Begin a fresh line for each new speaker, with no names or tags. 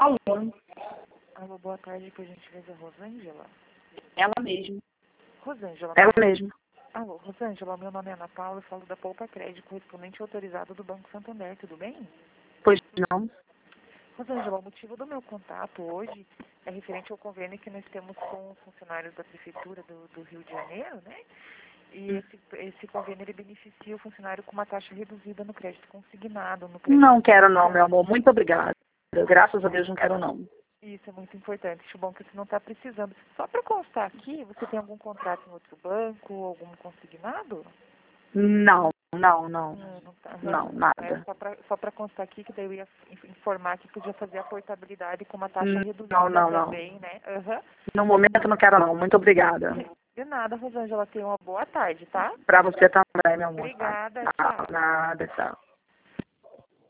Alô,
Alô, boa tarde, por gentileza, Rosângela.
ela mesma.
Rosângela.
Ela mesma.
Alô, Rosângela, meu nome é Ana Paula, eu falo da Poupa Crédito, correspondente autorizado do Banco Santander, tudo bem?
Pois não.
Rosângela, o motivo do meu contato hoje é referente ao convênio que nós temos com os funcionários da Prefeitura do Rio de Janeiro, né? E esse convênio, ele beneficia o funcionário com uma taxa reduzida no crédito consignado, no crédito.
Não quero não, meu amor. Muito obrigada. Graças a Deus não quero não.
Isso é muito importante. Acho bom que você não está precisando. Só para constar aqui, você tem algum contrato em outro banco, algum consignado?
Não, não, não.
Não tá.
Não,
É
nada.
só para constar aqui, que daí eu ia informar que podia fazer a portabilidade com uma taxa
Não,
reduzida
não, não.
também, né? Aham.
No momento não quero não. Muito obrigada.
De nada, Rosângela. Tenha uma boa tarde, tá?
Pra você também, meu amor. Tá?
Obrigada,
Tchau,
tchau.
nada, tchau.